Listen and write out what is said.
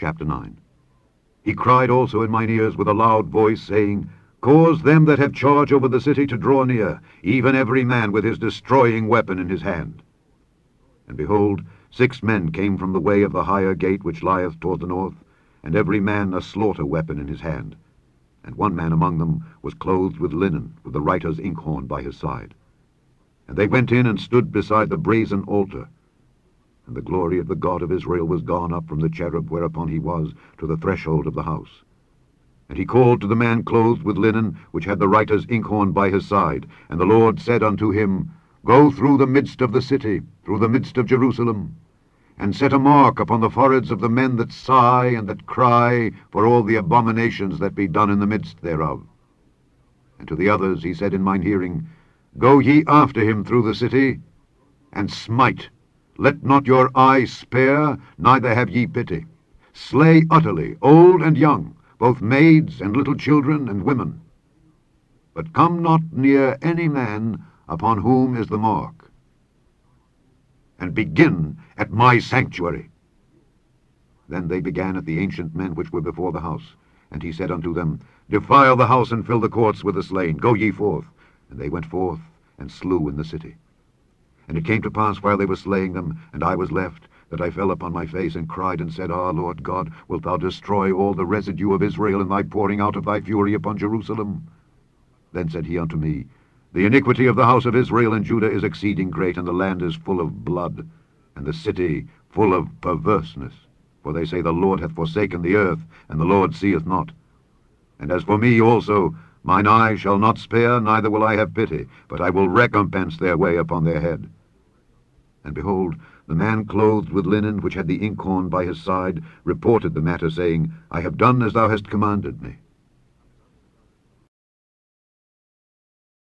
Chapter 9. He cried also in mine ears with a loud voice, saying, Cause them that have charge over the city to draw near, even every man with his destroying weapon in his hand. And behold, 6 men came from the way of the higher gate which lieth toward the north, and every man a slaughter weapon in his hand. And one man among them was clothed with linen, with the writer's inkhorn by his side. And they went in and stood beside the brazen altar. And the glory of the God of Israel was gone up from the cherub whereupon he was to the threshold of the house. And he called to the man clothed with linen, which had the writer's inkhorn by his side. And the Lord said unto him, Go through the midst of the city, through the midst of Jerusalem, and set a mark upon the foreheads of the men that sigh and that cry for all the abominations that be done in the midst thereof. And to the others he said in mine hearing, Go ye after him through the city, and smite. Let not your eye spare, neither have ye pity. Slay utterly old and young, both maids and little children and women. But come not near any man upon whom is the mark. And begin at my sanctuary. Then they began at the ancient men which were before the house. And he said unto them, Defile the house and fill the courts with the slain. Go ye forth. And they went forth and slew in the city. And it came to pass while they were slaying them, and I was left, that I fell upon my face and cried and said, Ah, Lord God, wilt thou destroy all the residue of Israel in thy pouring out of thy fury upon Jerusalem? Then said he unto me, The iniquity of the house of Israel and Judah is exceeding great, and the land is full of blood, and the city full of perverseness. For they say, The Lord hath forsaken the earth, and the Lord seeth not. And as for me also, mine eye shall not spare, neither will I have pity, but I will recompense their way upon their head. And behold, the man clothed with linen, which had the inkhorn by his side, reported the matter, saying, I have done as thou hast commanded me.